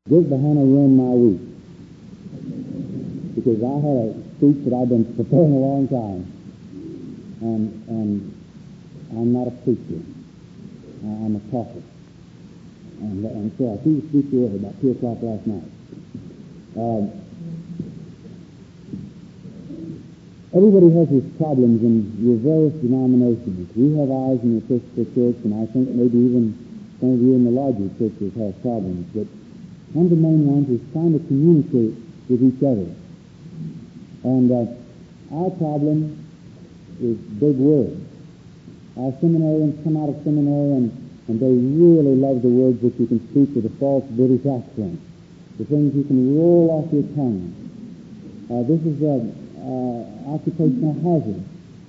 This Hannah ruined my week because I had a speech that I've been preparing a long time, and I'm not a preacher. I'm a talker, and so I threw the speech away about 2 o'clock last night. Everybody has his problems in your various denominations. We have ours in the Episcopal Church, and I think maybe even some of you in the larger churches have problems. But one of the main ones is trying to communicate with each other. And our problem is big words. Our seminarians come out of seminary and they really love the words that you can speak with a false British accent, the things you can roll off your tongue. This is occupational hazard.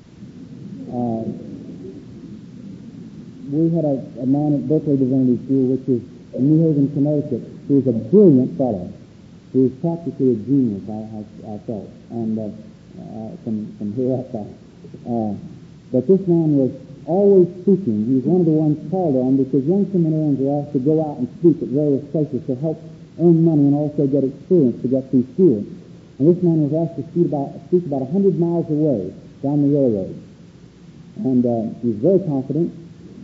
We had a man at Berkeley Divinity School, which is in New Haven, Connecticut, who was a brilliant fellow. He was practically a genius, I felt, and from here up. But this man was always speaking. He was one of the ones called on because young seminarians are asked to go out and speak at various places to help earn money and also get experience to get through school. And this man was asked to speak about 100 miles away down the railroad. And he was very confident.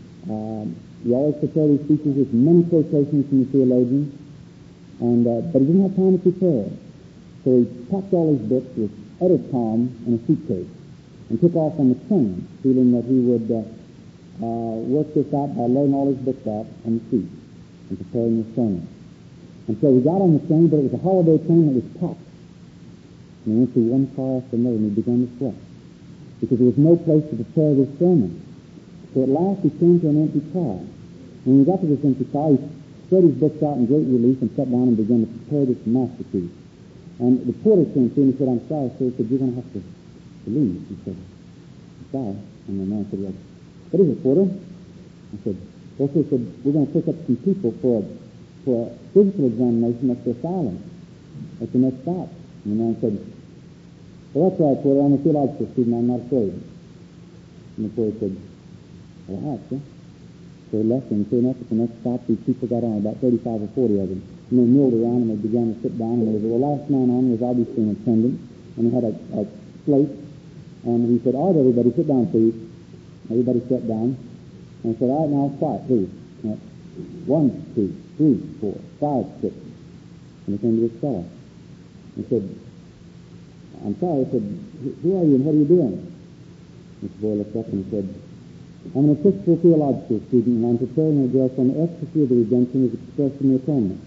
He always prepared his speeches with many quotations from the theologians. But he didn't have time to prepare. So he packed all his books with Edicom in a suitcase and took off on the train, feeling that he would work this out by laying all his books out on the seat and preparing his sermon. And so he got on the train, but it was a holiday train that was packed. And he went through one car after another, and he began to sweat because there was no place to prepare this sermon. So at last he came to an empty car. When he got to this empty car, he spread his books out in great relief and sat down and began to prepare this masterpiece. And the porter came through and he said, "I'm sorry, sir." He said, "You're going to have to leave." He said, "I'm sorry." And the man said, "Well, what is it, porter?" I said, "Well, sir," he said, "we're going to pick up some people for a physical examination at this island. That's the next stop." And the man said, "Well, that's right, porter. I'm a theological student. I'm not afraid." And the porter said, "Well, all right, sir." So he left, and sure enough, at the next stop, these people got on, about 35 or 40 of them. And they milled around, and they began to sit down, and the last man on was obviously an attendant, and he had a slate, and he said, "All right, everybody, sit down, please." Everybody sat down, and he said, "All right, now, quiet, please." 1, 2, 3, 4, 5, 6. And he came to this fellow. He said, "I'm sorry." He said, "Who are you, and what are you doing?" This boy looked up and he said, "I'm an Episcopal theological student, and I'm preparing an address on the efficacy of the redemption as expressed in the atonement."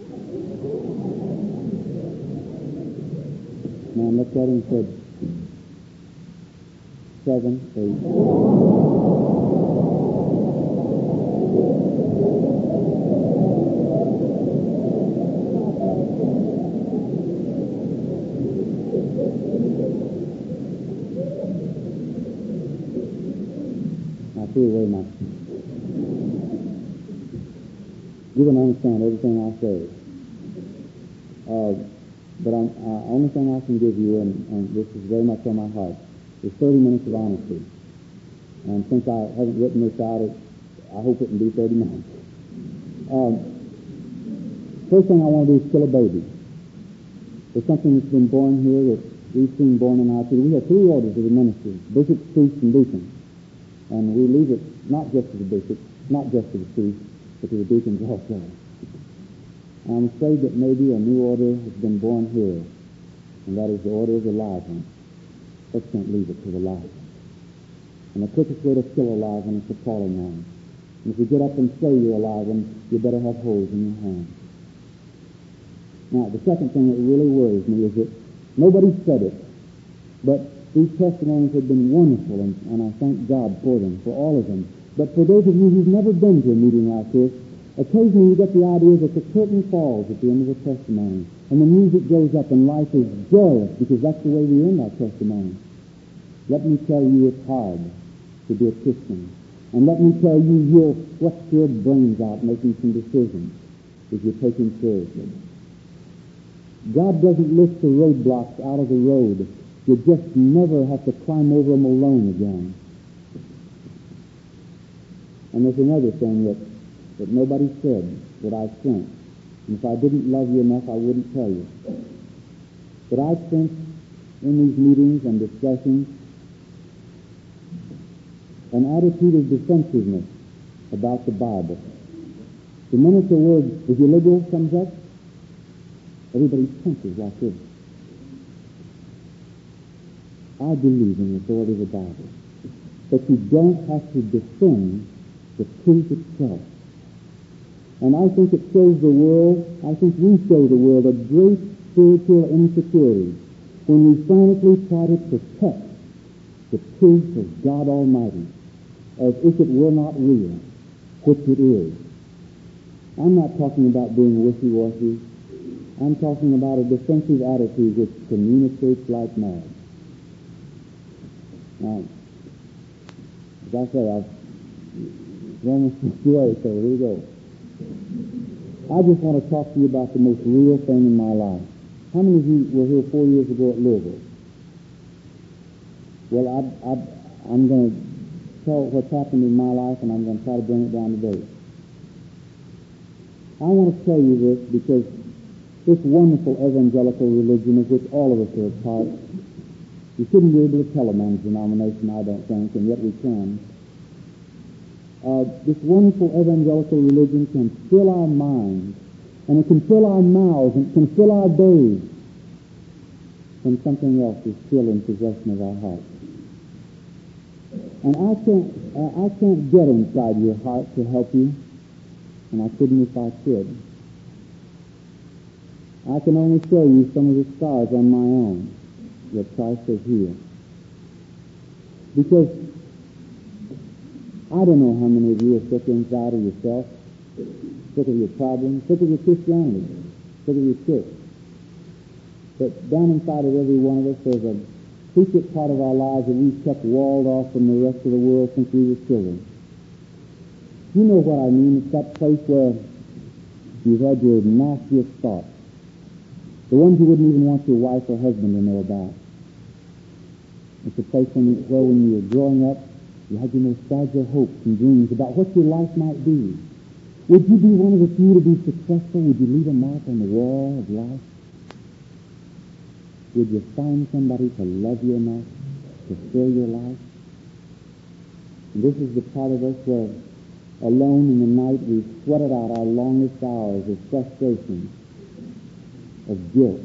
The man looked at him and said, 7, 8. Very much. You're going to understand everything I say. But the only thing I can give you, and this is very much on my heart, is 30 minutes of honesty. And since I haven't written this out, I hope it can be 30 minutes. First thing I want to do is kill a baby. There's something that's been born here that we've seen born in our city. We have 3 orders of the ministry: bishops, priests, and deacons. And we leave it not just to the bishop, not just to the priest, but to the deacons also. I'm afraid that maybe a new order has been born here, and that is the order of the live one. Let's don't leave it to the live one. And the quickest way to kill a live one is to call him on. And if you get up and say you're a live one, you better have holes in your hands. Now, the second thing that really worries me is that nobody said it, but these testimonies have been wonderful, and I thank God for them, for all of them. But for those of you who've never been to a meeting like this, occasionally you get the idea that the curtain falls at the end of the testimony, and the music goes up, and life is joyous, because that's the way we end our testimony. Let me tell you, it's hard to be a Christian. And let me tell you, you'll sweat your brains out making some decisions if you take him seriously. God doesn't lift the roadblocks out of the road. You just never have to climb over them alone again. And there's another thing that nobody said that I think. And if I didn't love you enough, I wouldn't tell you. But I sense in these meetings and discussions an attitude of defensiveness about the Bible. The minute the word illegal comes up, everybody tenses like this. I believe in the authority of the Bible. But you don't have to defend the truth itself. And I think it shows the world, I think we show the world a great spiritual insecurity when we frantically try to protect the truth of God Almighty as if it were not real, which it is. I'm not talking about being wishy-washy. I'm talking about a defensive attitude which communicates like mad. Now, as I say, I've almost away, so here we go. I just want to talk to you about the most real thing in my life. How many of you were here 4 years ago at Louisville? Well, I'm going to tell what's happened in my life, and I'm going to try to bring it down today. I want to tell you this because this wonderful evangelical religion of which all of us are a part, you shouldn't be able to tell a man's denomination, I don't think, and yet we can. This wonderful evangelical religion can fill our minds, and it can fill our mouths, and it can fill our days when something else is still in possession of our hearts. And I can't get inside your heart to help you, and I couldn't if I could. I can only show you some of the scars on my own that Christ has healed. Because I don't know how many of you are sick inside of yourself, sick of your problems, sick of your Christianity, sick of your church. But down inside of every one of us, there's a secret part of our lives that we've kept walled off from the rest of the world since we were children. You know what I mean? It's that place where you've had your nastiest thoughts. The ones you wouldn't even want your wife or husband to know about. It's a place where when you were growing up, you had your most fragile hopes and dreams about what your life might be. Would you be one of the few to be successful? Would you leave a mark on the wall of life? Would you find somebody to love you enough to fill your life? And this is the part of us where, alone in the night, we've sweated out our longest hours of frustration, of guilt,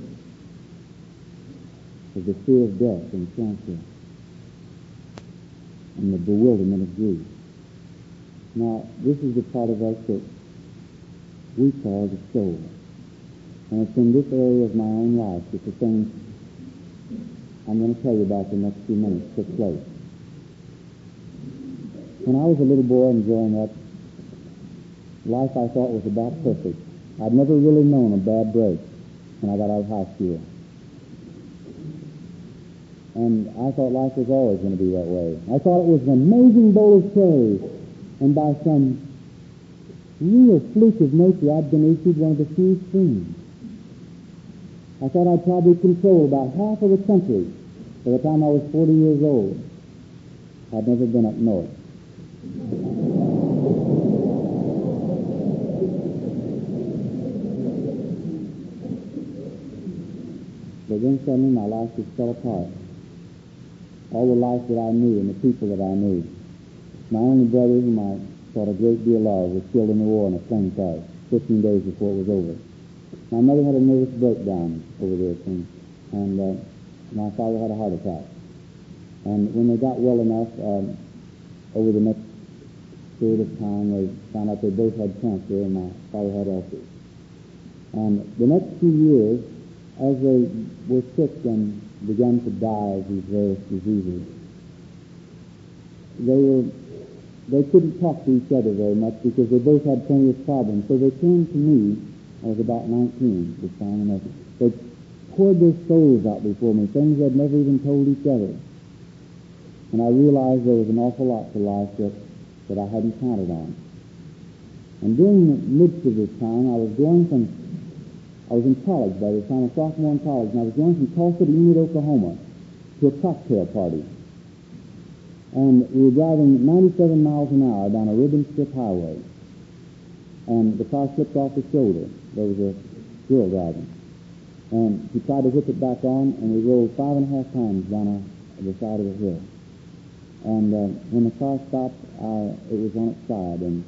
of the fear of death and cancer, and the bewilderment of grief. Now, this is the part of us that we call the soul. And it's in this area of my own life that the things I'm going to tell you about the next few minutes took place. When I was a little boy and growing up, life I thought was about perfect. I'd never really known a bad break when I got out of high school. And I thought life was always going to be that way. I thought it was an amazing bowl of cherries, and by some real fluke of nature, I'd been issued one of the few streams. I thought I'd probably control about half of the country by the time I was 40 years old. I'd never been up north. But then suddenly my life just fell apart. All the life that I knew and the people that I knew. My only brother, whom I thought a great deal of, was killed in the war in a plane crash 15 days before it was over. My mother had a nervous breakdown over this, and my father had a heart attack. And when they got well enough, over the next period of time, they found out they both had cancer, and my father had ulcers. And the next few years, as they were sick and began to die of these various diseases, they couldn't talk to each other very much because they both had plenty of problems. So they came to me. I was about 19 this time, and they poured their souls out before me, things they'd never even told each other. And I realized there was an awful lot to life that I hadn't counted on. And during the midst of this time, I was in college by this time, a sophomore in college, and I was going from Tulsa to Enid, Oklahoma, to a cocktail party. And we were driving 97 miles an hour down a ribbon strip highway. and the car slipped off his shoulder. There was a girl driving. And he tried to whip it back on, and we rolled 5.5 times down the side of the hill. And when the car stopped, it was on its side, and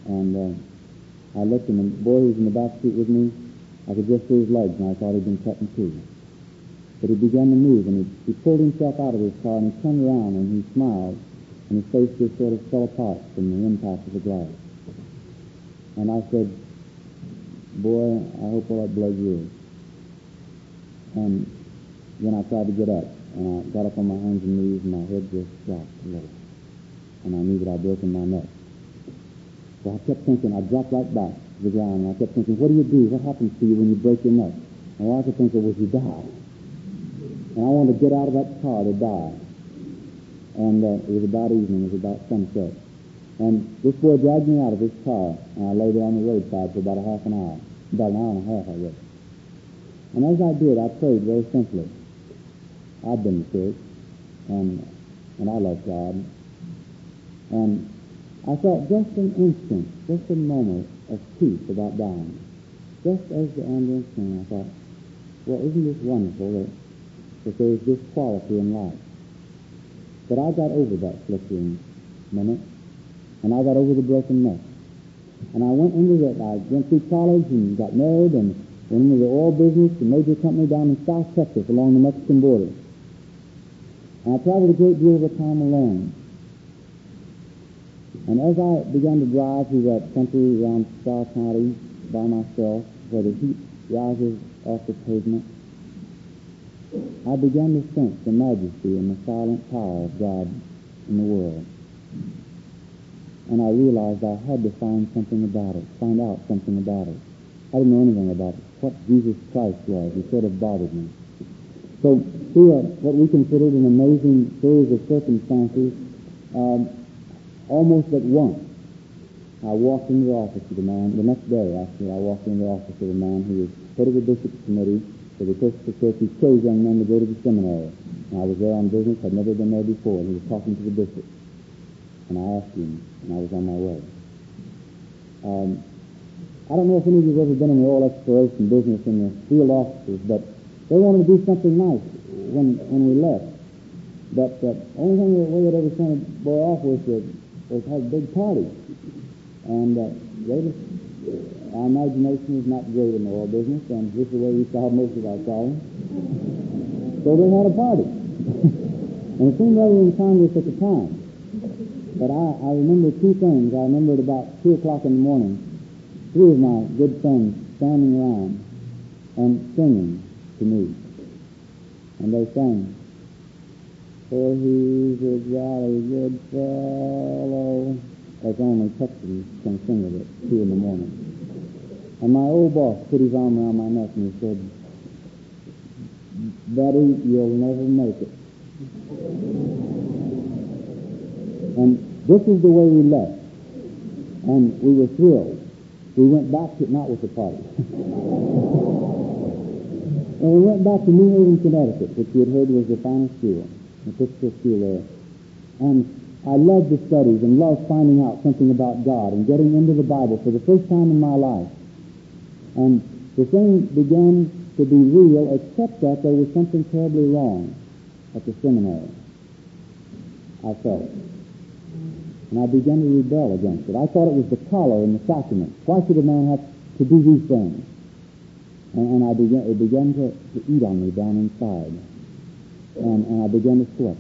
I looked, and the boy who was in the back seat with me, I could just see his legs, and I thought he'd been cut in two. But he began to move, and he pulled himself out of his car, and he turned around, and he smiled, and his face just sort of fell apart from the impact of the glass. And I said, "Boy, I hope all that blood yours." And then I tried to get up, and I got up on my hands and knees, and my head just dropped a little. And I knew that I'd broken my neck. So I kept thinking, I dropped right back to the ground, and I kept thinking, what do you do? What happens to you when you break your neck? And all I could think of was, you die. And I wanted to get out of that car to die. And it was about evening, it was about sunset. And this boy dragged me out of his car, and I lay there on the roadside for about a half an hour. About an hour and a half, I guess. And as I did, I prayed very simply. I'd been to church, and I love God. And I thought just an instant, just a moment of peace about dying. Just as the ambulance came, I thought, well, isn't this wonderful that there's this quality in life? But I got over that flickering minute, and I got over the broken neck. And I went through college and got married and went into the oil business, a major company down in South Texas along the Mexican border. And I traveled a great deal of the time alone. And as I began to drive through that country around Starr County by myself, where the heat rises off the pavement, I began to sense the majesty and the silent power of God in the world. And I realized I had to find something about it, find out something about it. I didn't know anything about it. What Jesus Christ was, it sort of bothered me. So, through what we considered an amazing series of circumstances, almost at once, I walked into the office of the man. The next day, actually, I walked into the office of a man who was head of the bishop's committee for the Episcopal Church. He chose young men to go to the seminary. And I was there on business. I'd never been there before. He was talking to the bishop. And I asked him, and I was on my way. I don't know if any of you have ever been in the oil exploration business in the field offices, but they wanted to do something nice when we left. But the only thing that we had ever sent a boy off was to have a big party. And our imagination is not great in the oil business, and this is the way we solve most of our problems. So they had a party. And it seemed rather incongruous at the time. But I remember two things. I remember at about 2 o'clock in the morning, 3 of my good friends standing around and singing to me. And they sang, "For he's a jolly good fellow," as only Texans can sing it at 2 in the morning. And my old boss put his arm around my neck and he said, "Buddy, you'll never make it." And this is the way we left. And we were thrilled. We went back to, not with the party. And we went back to New Haven, Connecticut, which we had heard was the finest school, the Episcopal school there. And I loved the studies and loved finding out something about God and getting into the Bible for the first time in my life. And the thing began to be real, except that there was something terribly wrong at the seminary, I felt. And I began to rebel against it. I thought it was the collar and the sacrament. Why should a man have to do these things? And it began to eat on me down inside. And I began to sweat.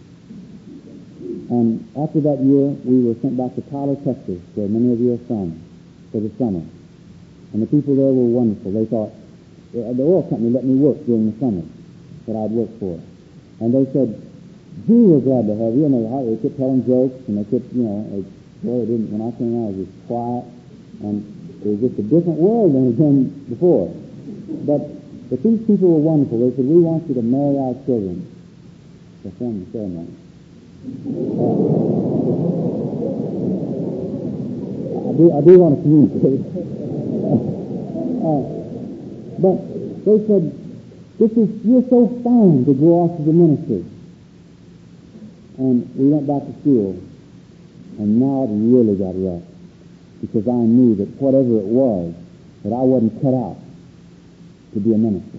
And after that year, we were sent back to Tyler, Texas, where many of you are from, for the summer. And the people there were wonderful. They thought, the oil company let me work during the summer that I'd worked for. And they said, "Gee, we're glad to have you." And they kept telling jokes, and they kept, they didn't. When I came out, it was just quiet, and it was just a different world than it had been before. But these people were wonderful. They said, "We want you to marry our children." Perform the ceremony. I do want to communicate. But they said, "You're so fine to go off to the ministry." And we went back to school, and now it really got rough. because I knew that whatever it was, that I wasn't cut out to be a minister.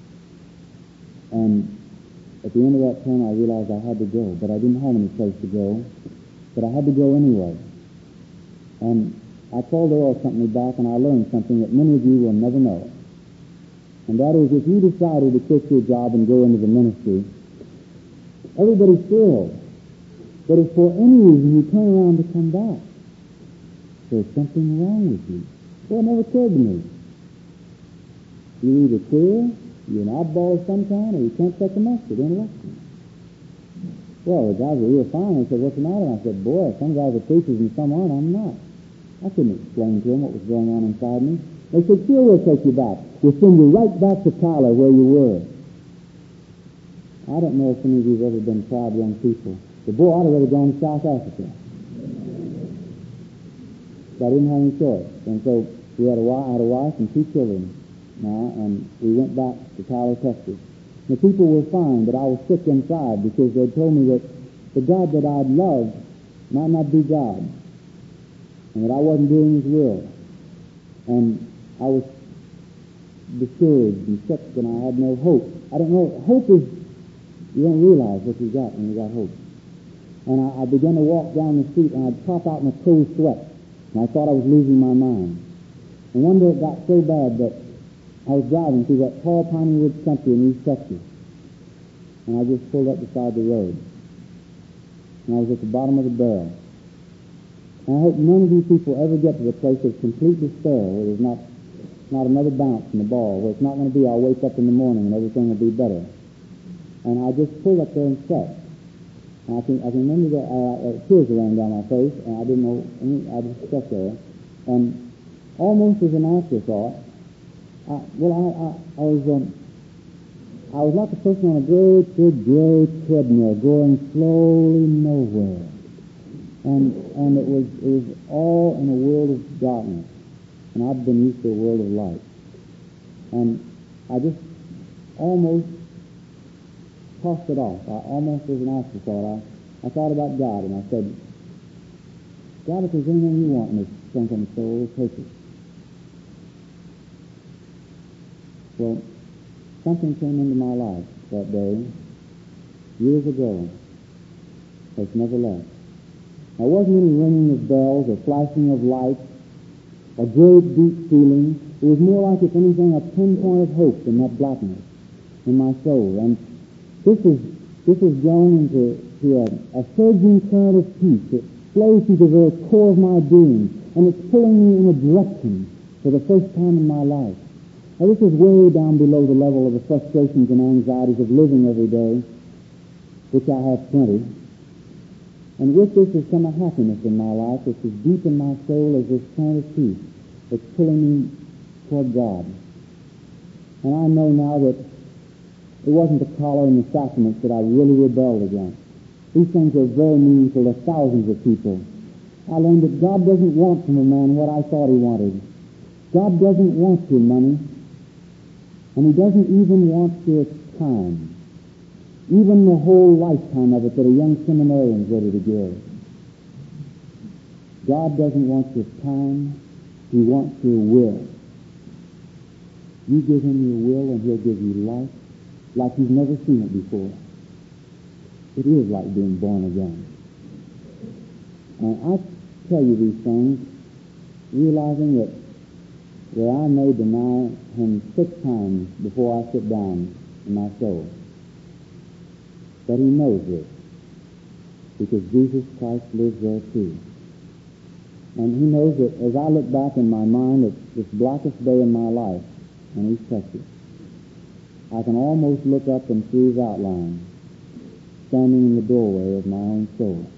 And at the end of that term, I realized I had to go, but I didn't have any place to go, but I had to go anyway. And I called the oil company back, and I learned something that many of you will never know. And that is, if you decided to quit your job and go into the ministry, everybody's thrilled. But if for any reason you turn around to come back, there's something wrong with you. Well, it never occurred to me. You're either queer, you're an oddball of some kind, or you can't take the mustard in election. Well, the guys were real fine. They said, what's the matter? I said, boy, some guys are preachers and some aren't. I'm not. I couldn't explain to them what was going on inside me. They said, sure, we'll take you back. We'll send you right back to Tyler where you were. I don't know if any of you have ever been proud young people. But boy, I'd have rather gone to South Africa. But I didn't have any choice. And so I had a wife and 2 children now, and we went back to Tyler, Texas. The people were fine, but I was sick inside because they told me that the God that I'd loved might not be God, and that I wasn't doing His will. And I was discouraged and sick, and I had no hope. I don't know. Hope is, you don't realize what you got when you got hope. And I began to walk down the street, and I'd pop out in a cold sweat, and I thought I was losing my mind. And one day it got so bad that I was driving through that tall piney woods country in East Texas, and I just pulled up beside the road, and I was at the bottom of the barrel. And I hope none of you people ever get to the place of complete despair where there's not another bounce in the ball, where it's not going to be I'll wake up in the morning and everything will be better. And I just pulled up there and sat. And I can remember that tears ran down my face, and I didn't know, I just sat there. And almost as an afterthought, I was like a person on a great big gray treadmill going slowly nowhere. And it was all in a world of darkness. And I've been used to a world of light. And I just almost tossed it off. I almost as an afterthought. I thought about God, and I said, God, if there's anything you want in this stinking soul, take it. Well, something came into my life that day, years ago, that's never left. There wasn't any ringing of bells or flashing of lights or great deep feeling. It was more like, if anything, a pinpoint of hope in that blackness in my soul. And this has grown into a surging current of peace that flows through the very core of my being, and it's pulling me in a direction for the first time in my life. Now, this is way down below the level of the frustrations and anxieties of living every day, which I have plenty. And with this has come a happiness in my life that's as deep in my soul as this current of peace that's pulling me toward God. And I know now that it wasn't the collar and the sacraments that I really rebelled against. These things are very meaningful to thousands of people. I learned that God doesn't want from a man what I thought he wanted. God doesn't want your money. And He doesn't even want your time, even the whole lifetime of it that a young seminarian is ready to give. God doesn't want your time. He wants your will. You give Him your will and He'll give you life like you've never seen it before. It is like being born again. And I tell you these things, realizing that I may deny Him 6 times before I sit down in my soul. But He knows this, because Jesus Christ lives there too. And He knows that as I look back in my mind at this blackest day in my life in East Texas, I can almost look up and see His outline, standing in the doorway of my own soul.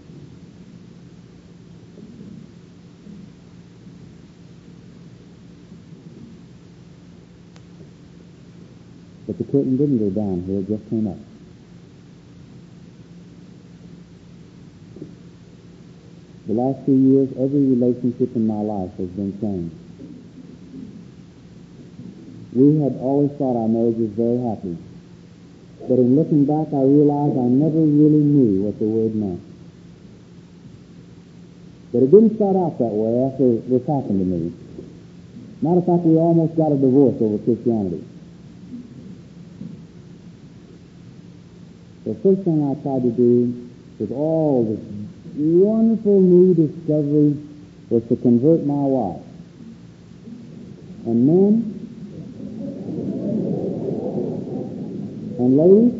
But the curtain didn't go down here, it just came up. The last 2 years, every relationship in my life has been changed. We had always thought our marriage was very happy. But in looking back, I realized I never really knew what the word meant. But it didn't start out that way after this happened to me. Matter of fact, we almost got a divorce over Christianity. The first thing I tried to do with all this wonderful new discovery was to convert my wife. And men and ladies,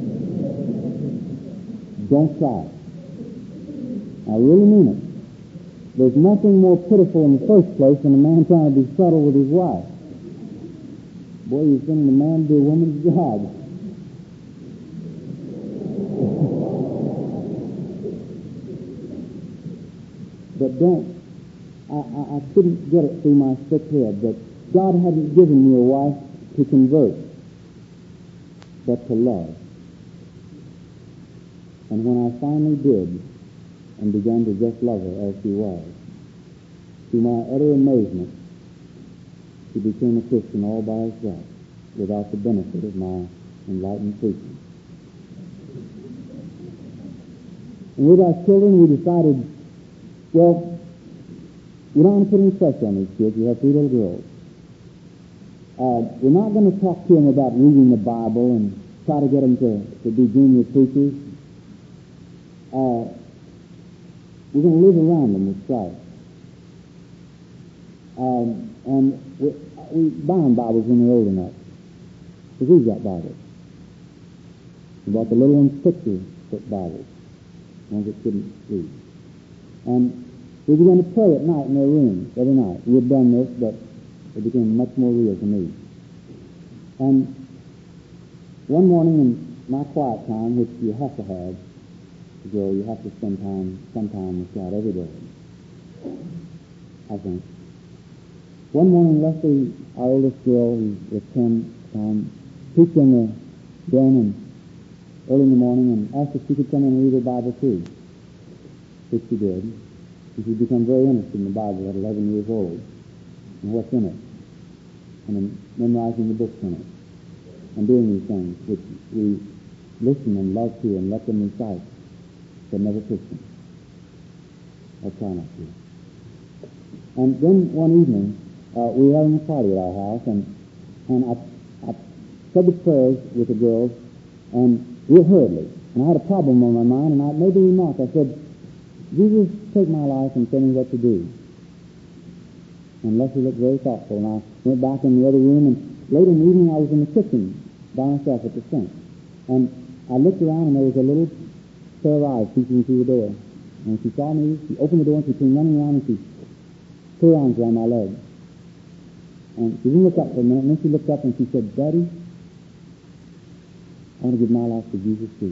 don't try it. I really mean it. There's nothing more pitiful in the first place than a man trying to be subtle with his wife. Boy, you're sending a man to do a woman's job. But I couldn't get it through my thick head that God hadn't given me a wife to convert, but to love. And when I finally did, and began to just love her as she was, to my utter amazement, she became a Christian all by herself, without the benefit of my enlightened preaching. And with our children, we decided, well, we don't want to put any pressure on these kids. We have 3 little girls. We're not going to talk to them about reading the Bible and try to get them to be junior preachers. We're going to live around them with Christ. And we buy them Bibles when they're old enough. Because we've got Bibles. We bought the little ones picture Bibles, ones that couldn't read. And we began to pray at night in their rooms, every night. We had done this, but it became much more real to me. And one morning in my quiet time, which you have to have, Joe, you have to spend some time with God every day, I think. One morning, Leslie, our oldest girl, who was 10, peeked in the den and early in the morning and asked if she could come in and read her Bible too, which she did. And she'd become very interested in the Bible at 11 years old and what's in it, and in memorizing the books in it, and doing these things which we listen and love to and let them recite, but never preach them. I try not to. And then one evening, we were having a party at our house, and I said the prayers with the girls, and real hurriedly. And I had a problem on my mind, and I made the remark. I said, Jesus, take my life and tell me what to do. And Leslie looked very thoughtful, and I went back in the other room, and late in the evening I was in the kitchen by myself at the sink. And I looked around, and there was a little pair of eyes peeking through the door. And she saw me, she opened the door, and she came running around, and she put her arms around my leg. And she didn't look up for a minute, and then she looked up and she said, Daddy, I want to give my life to Jesus too.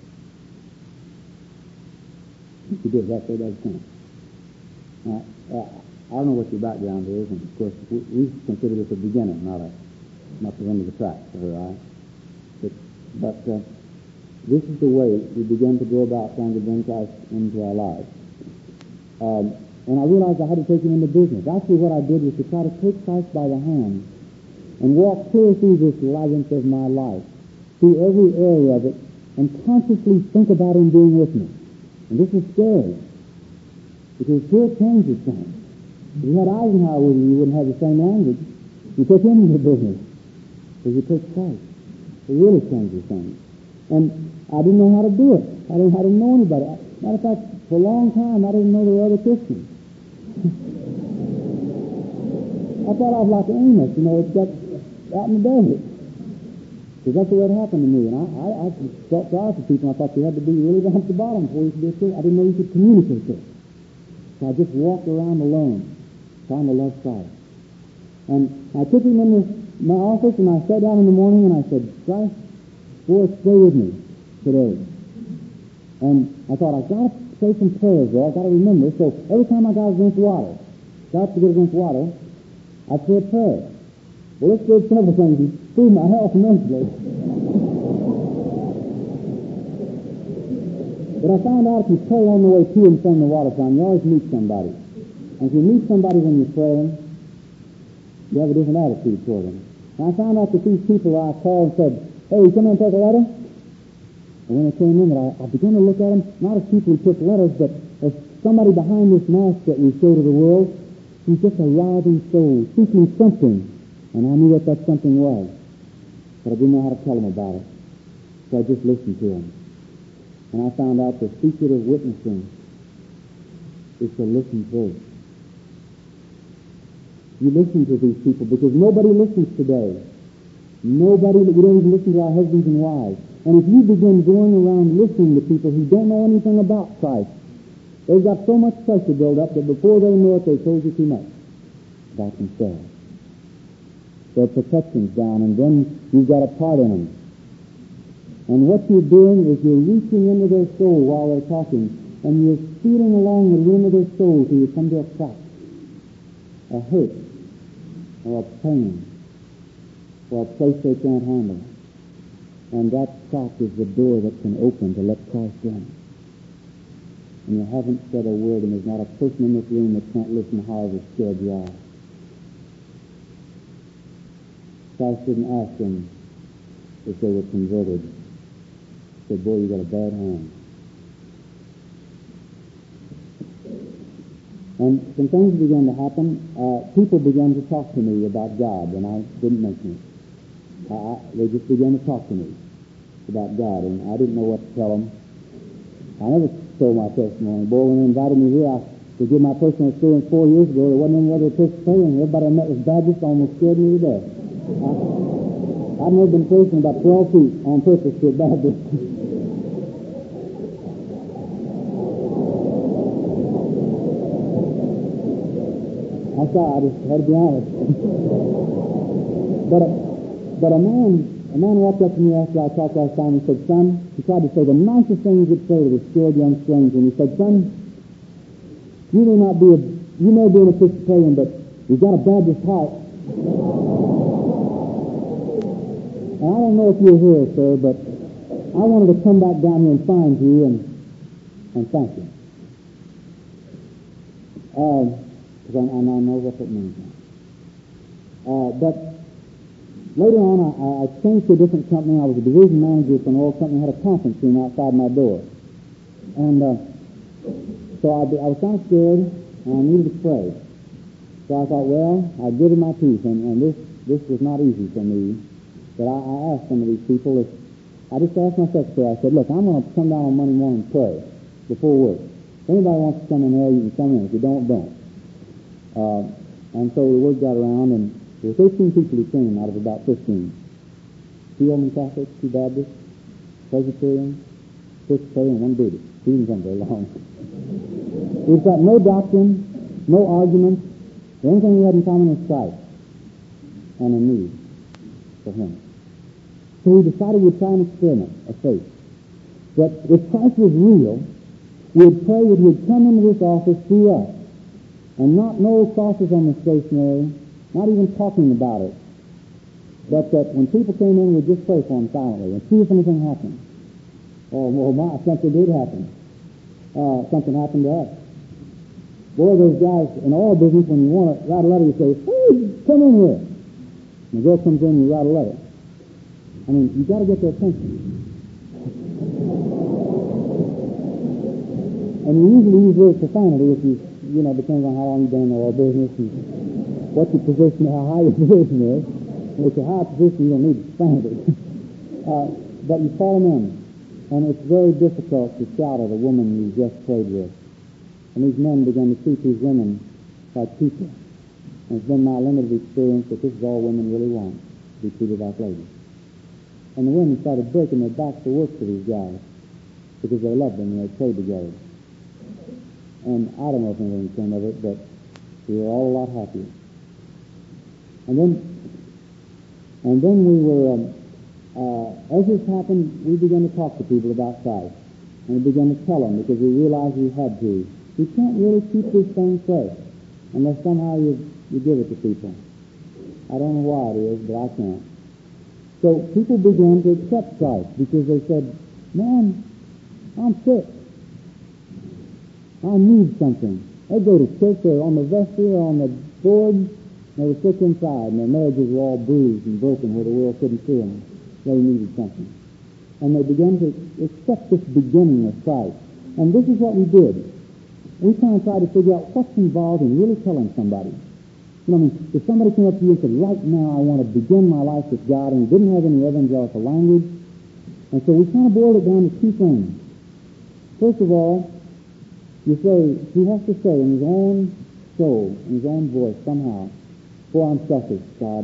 She did that so that time. Now, I don't know what your background is, and of course we consider this a beginning, not the end of the track for her eye. But this is the way we began to go about trying to bring Christ into our lives. And I realized I had to take him into business. Actually, what I did was to try to take Christ by the hand and walk clear through this labyrinth of my life, through every area of it, and consciously think about him being with me. And this is scary, because here it changes things. If you had Eisenhower with you, you wouldn't have the same language. You took him into business, because you took Christ. It really changes things. And I didn't know how to do it. I didn't know anybody. Matter of fact, for a long time, I didn't know there were other Christians. I thought I was like Amos, it's got out in the desert. Because that's the way it happened to me. And I felt sorry for people. I thought you had to be really down at the bottom before you could be a Christian. I didn't know you could communicate this. So I just walked around alone, trying to love Christ. And I took him into my office, and I sat down in the morning, and I said, Christ, boy, stay with me today. And I thought, I've got to say some prayers there. I've got to remember. So every time I got a drink of water, got to get a drink of water, I'd say a prayer. Well, this did several things. It improved my health immensely. But I found out if you pray on the way to and from the water fountain, you always meet somebody. And if you meet somebody when you're praying, you have a different attitude toward them. And I found out that these people I called and said, hey, come in and take a letter? And when they came in, I began to look at them, not as people who took letters, but as somebody behind this mask that we show to the world. He's just a writhing soul, seeking something. And I knew what that something was. But I didn't know how to tell him about it. So I just listened to him. And I found out the secret of witnessing is to listen first. You listen to these people because nobody listens today. Nobody, we don't even listen to our husbands and wives. And if you begin going around listening to people who don't know anything about Christ, they've got so much pressure built up that before they know it, they've told you too much about themselves. Their protection's down, and then you've got a part in them. And what you're doing is you're reaching into their soul while they're talking, and you're feeling along the rim of their soul till you come to a crack, a hurt, or a pain, or a place they can't handle. And that crack is the door that can open to let Christ in. And you haven't said a word, and there's not a person in this room that can't listen however scared you are. Christ didn't ask them if they were converted. He said, boy, you got a bad hand. And some things began to happen. People began to talk to me about God, and I didn't mention it. They just began to talk to me about God, and I didn't know what to tell them. I never told my testimony. Boy, when they invited me here to give my personal experience 4 years ago, there wasn't any other Episcopalian. Everybody I met was Baptist, almost scared me to death. I've never been preaching about 12 feet on purpose to a Baptist. I'm sorry, I just had to be honest. But a man walked up to me after I talked last time and said, son, he tried to say the nicest thing he could say to the scared young stranger, and he said, son, you may be an Episcopalian, but you've got a Baptist heart. And I don't know if you're here, sir, but I wanted to come back down here and find you and thank you. Because I know what that means now. But later on, I changed to a different company. I was a division manager for an oil company. I had a conference room outside my door. And so I was kind of scared, and I needed to pray. So I thought, well, I'd give it my piece, and this was not easy for me. But I asked some of these people, I just asked my secretary, I said, look, I'm going to come down on Monday morning and pray before work. If anybody wants to come in here, you can come in. If you don't, don't. And so the word got around, and there were 13 people who came out of about 15. 2 Roman Catholics, 2 Baptists, Presbyterian, Episcopalian, and 1 Buddhist. He didn't come very long. We've got no doctrine, no arguments. The only thing we had in common was Christ and a need for Him. So we decided we'd try an experiment of faith. That if Christ was real, we'd pray that He'd come into this office through us. And not no crosses on the stationery, not even talking about it. But that when people came in, we'd just pray for them silently and see if anything happened. Oh, my, something did happen. Something happened to us. Boy, those guys in all business, when you want to write a letter, you say, hey, come in here. And the girl comes in and you write a letter. I mean, you've got to get their attention. And you usually use words profanity if you know, depends on how long you've been in the oil business and what your position, how high your position is. And if you're high position, you don't need profanity. But you call them in. And it's very difficult to shout at a woman you just prayed with. And these men began to treat these women like people. And it's been my limited experience that this is all women really want, to be treated like ladies. And the women started breaking their backs to work for these guys because they loved them and they prayed together. And I don't know if anything came of it, but we were all a lot happier. And then we were, as this happened, we began to talk to people about Christ. And we began to tell them because we realized we had to. You can't really keep this thing fresh unless somehow you give it to people. I don't know why it is, but I can't. So people began to accept Christ because they said, man, I'm sick. I need something. They go to church, they're on the vestry or on the board, and they were sick inside, and their marriages were all bruised and broken where the world couldn't see them. They needed something. And they began to accept this beginning of Christ. And this is what we did. we try to figure out what's involved in really telling somebody. You know, I mean, if somebody came up to you and said, right now I want to begin my life with God, and he didn't have any evangelical language, and so we kind of boiled it down to two things. First of all, he has to say in his own soul, in his own voice, somehow, for I'm selfish, God.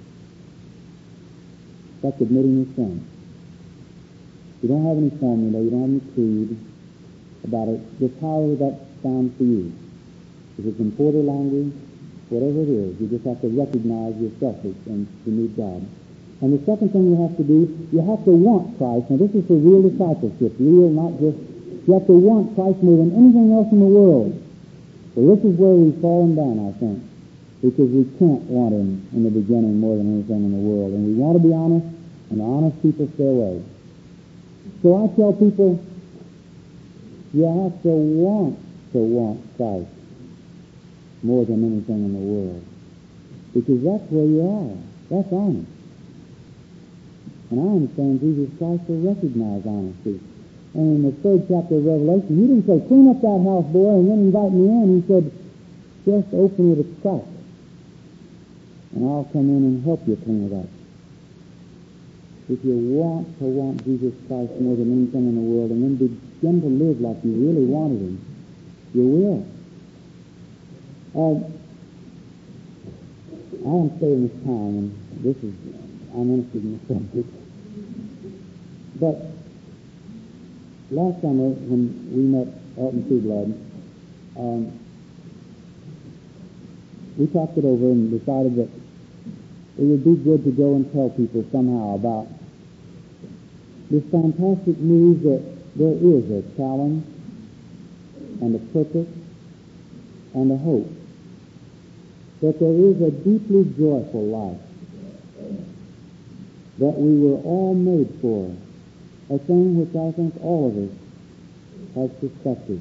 That's admitting his sin. You don't have any formula, you don't have any creed about it. Just however that sounds to you. If it's in Porter language, whatever it is, you just have to recognize you're selfish and you need God. And the second thing you have to do, you have to want Christ. Now this is for real discipleship, real, not just, you have to want Christ more than anything else in the world. Well, this is where we've fallen down, I think, because we can't want him in the beginning more than anything in the world. And we want to be honest, and the honest people stay away. So I tell people, you have to want Christ more than anything in the world. Because that's where you are. That's honest. And I understand Jesus Christ will recognize honesty. And in the 3rd chapter of Revelation, he didn't say, clean up that house, boy, and then invite me in. He said, just open it a crack, and I'll come in and help you clean it up. If you want Jesus Christ more than anything in the world, and then begin to live like you really wanted him, you will. I am saving this time, and I'm interested in the subject. But last summer, when we met Elton Trueblood, we talked it over and decided that it would be good to go and tell people somehow about this fantastic news that there is a challenge and a purpose and a hope, that there is a deeply joyful life that we were all made for, a thing which I think all of us have suspected.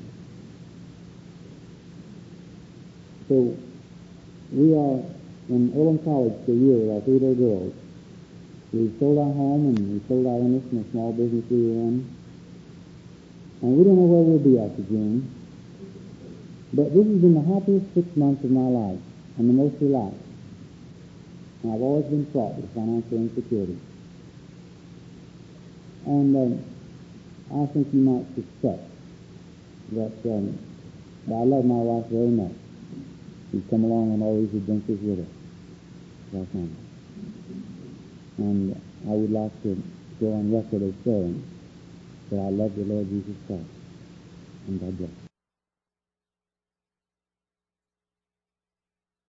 So we are in Earlham College for a year with our 3 little girls. We sold our home and we sold our interest in a small business we were in. And we don't know where we'll be after June. But this has been the happiest 6 months of my life and the most relaxed. And I've always been fraught with financial insecurity. And I think you might suspect that I love my wife very much. She's come along on all these adventures with us. And I would like to go on record as saying that I love the Lord Jesus Christ. And God bless.